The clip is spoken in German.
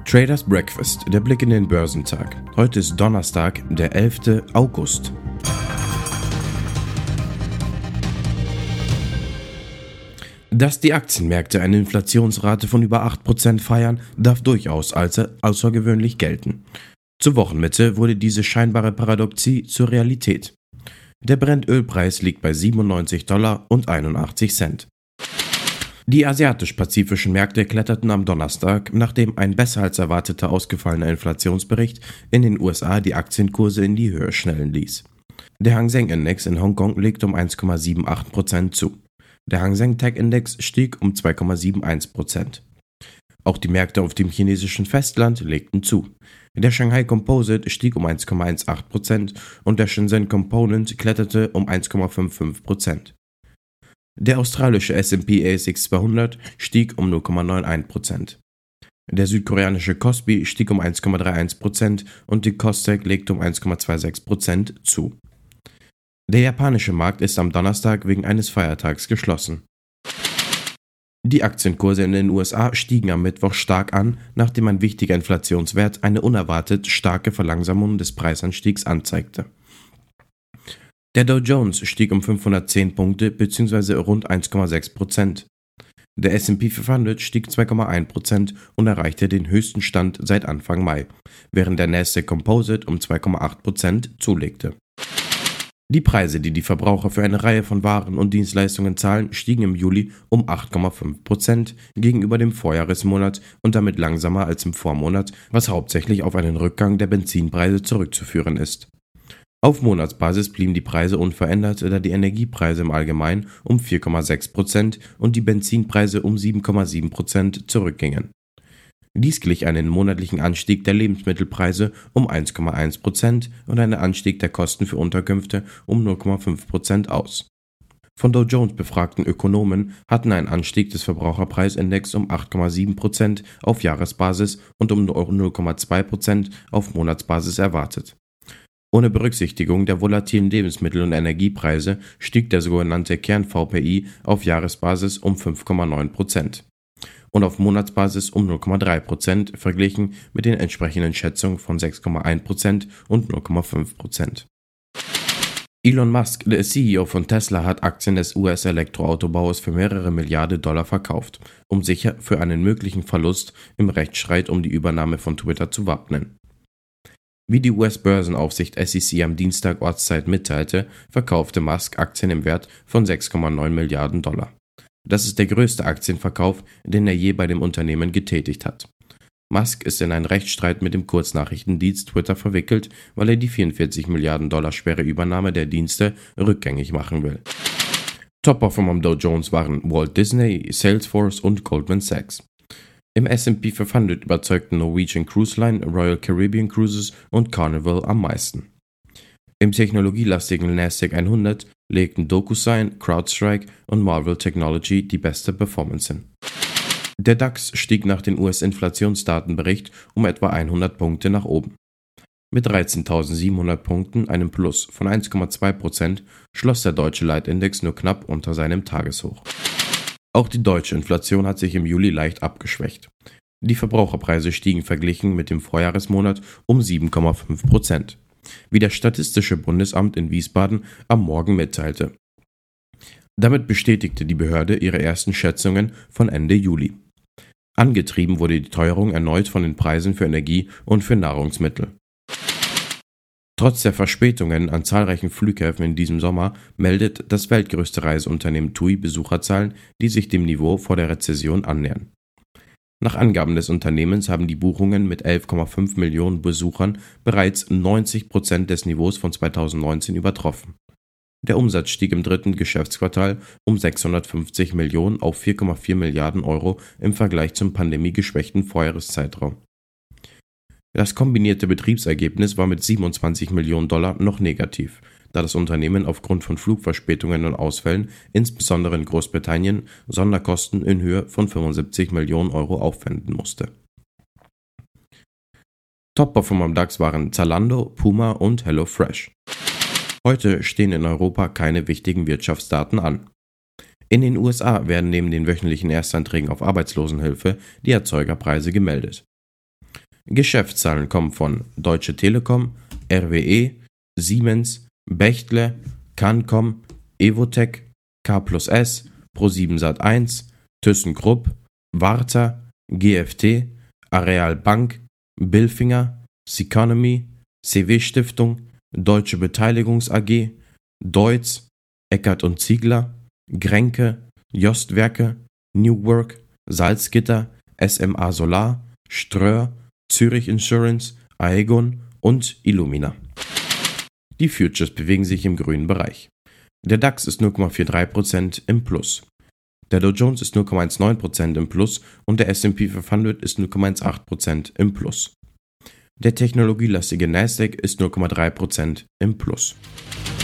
Traders Breakfast, der Blick in den Börsentag. Heute ist Donnerstag, der 11. August. Dass die Aktienmärkte eine Inflationsrate von über 8% feiern, darf durchaus als außergewöhnlich gelten. Zur Wochenmitte wurde diese scheinbare Paradoxie zur Realität. Der Brennölpreis liegt bei $97,81. Die asiatisch-pazifischen Märkte kletterten am Donnerstag, nachdem ein besser als erwarteter ausgefallener Inflationsbericht in den USA die Aktienkurse in die Höhe schnellen ließ. Der Hang Seng Index in Hongkong legte um 1,78% zu. Der Hang Seng Tech Index stieg um 2,71%. Auch die Märkte auf dem chinesischen Festland legten zu. Der Shanghai Composite stieg um 1,18% und der Shenzhen Component kletterte um 1,55%. Der australische S&P ASX 200 stieg um 0,91%. Der südkoreanische Kospi stieg um 1,31% und die Kosdaq legte um 1,26% zu. Der japanische Markt ist am Donnerstag wegen eines Feiertags geschlossen. Die Aktienkurse in den USA stiegen am Mittwoch stark an, nachdem ein wichtiger Inflationswert eine unerwartet starke Verlangsamung des Preisanstiegs anzeigte. Der Dow Jones stieg um 510 Punkte bzw. rund 1,6%. Der S&P 500 stieg 2,1% und erreichte den höchsten Stand seit Anfang Mai, während der Nasdaq Composite um 2,8% zulegte. Die Preise, die die Verbraucher für eine Reihe von Waren und Dienstleistungen zahlen, stiegen im Juli um 8,5% gegenüber dem Vorjahresmonat und damit langsamer als im Vormonat, was hauptsächlich auf einen Rückgang der Benzinpreise zurückzuführen ist. Auf Monatsbasis blieben die Preise unverändert, da die Energiepreise im Allgemeinen um 4,6% und die Benzinpreise um 7,7% zurückgingen. Dies glich einen monatlichen Anstieg der Lebensmittelpreise um 1,1% und einen Anstieg der Kosten für Unterkünfte um 0,5% aus. Von Dow Jones befragten Ökonomen hatten einen Anstieg des Verbraucherpreisindex um 8,7% auf Jahresbasis und um 0,2% auf Monatsbasis erwartet. Ohne Berücksichtigung der volatilen Lebensmittel- und Energiepreise stieg der sogenannte Kern-VPI auf Jahresbasis um 5,9% und auf Monatsbasis um 0,3%, verglichen mit den entsprechenden Schätzungen von 6,1% und 0,5%. Elon Musk, der CEO von Tesla, hat Aktien des US-Elektroautobauers für mehrere Milliarden Dollar verkauft, um sich für einen möglichen Verlust im Rechtsstreit um die Übernahme von Twitter zu wappnen. Wie die US-Börsenaufsicht SEC am Dienstag Ortszeit mitteilte, verkaufte Musk Aktien im Wert von 6,9 Milliarden Dollar. Das ist der größte Aktienverkauf, den er je bei dem Unternehmen getätigt hat. Musk ist in einen Rechtsstreit mit dem Kurznachrichtendienst Twitter verwickelt, weil er die 44 Milliarden Dollar schwere Übernahme der Dienste rückgängig machen will. Top-Performer am Dow Jones waren Walt Disney, Salesforce und Goldman Sachs. Im S&P 500 überzeugten Norwegian Cruise Line, Royal Caribbean Cruises und Carnival am meisten. Im technologielastigen Nasdaq 100 legten DocuSign, CrowdStrike und Marvell Technology die beste Performance hin. Der DAX stieg nach dem US-Inflationsdatenbericht um etwa 100 Punkte nach oben. Mit 13.700 Punkten, einem Plus von 1,2%, schloss der deutsche Leitindex nur knapp unter seinem Tageshoch. Auch die deutsche Inflation hat sich im Juli leicht abgeschwächt. Die Verbraucherpreise stiegen verglichen mit dem Vorjahresmonat um 7,5%, wie das Statistische Bundesamt in Wiesbaden am Morgen mitteilte. Damit bestätigte die Behörde ihre ersten Schätzungen von Ende Juli. Angetrieben wurde die Teuerung erneut von den Preisen für Energie und für Nahrungsmittel. Trotz der Verspätungen an zahlreichen Flughäfen in diesem Sommer meldet das weltgrößte Reiseunternehmen TUI Besucherzahlen, die sich dem Niveau vor der Rezession annähern. Nach Angaben des Unternehmens haben die Buchungen mit 11,5 Millionen Besuchern bereits 90% des Niveaus von 2019 übertroffen. Der Umsatz stieg im dritten Geschäftsquartal um 650 Millionen auf 4,4 Milliarden Euro im Vergleich zum pandemiegeschwächten Vorjahreszeitraum. Das kombinierte Betriebsergebnis war mit 27 Millionen Dollar noch negativ, da das Unternehmen aufgrund von Flugverspätungen und Ausfällen, insbesondere in Großbritannien, Sonderkosten in Höhe von 75 Millionen Euro aufwenden musste. Top-Performer am DAX waren Zalando, Puma und HelloFresh. Heute stehen in Europa keine wichtigen Wirtschaftsdaten an. In den USA werden neben den wöchentlichen Erstanträgen auf Arbeitslosenhilfe die Erzeugerpreise gemeldet. Geschäftszahlen kommen von Deutsche Telekom, RWE, Siemens, Bechtle, Cancom, Evotec, K+S, Pro7 Sat.1, ThyssenKrupp, Warta, GFT, Areal Bank, Bilfinger, Ceconomy, CW Stiftung, Deutsche Beteiligungs AG, Deutz, Eckert & Ziegler, Grenke, Jostwerke, New Work, Salzgitter, SMA Solar, Ströer, Zürich Insurance, Aegon und Illumina. Die Futures bewegen sich im grünen Bereich. Der DAX ist 0,43% im Plus. Der Dow Jones ist 0,19% im Plus und der S&P 500 ist 0,18% im Plus. Der technologielastige Nasdaq ist 0,3% im Plus.